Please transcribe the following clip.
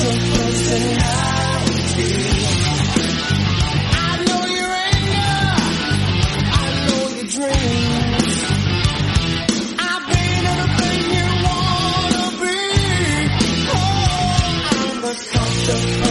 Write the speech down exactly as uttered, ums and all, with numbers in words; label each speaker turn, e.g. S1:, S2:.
S1: your personality. I know your anger, I know your dreams. I've been everything you wanna be. Oh, I'm the conscious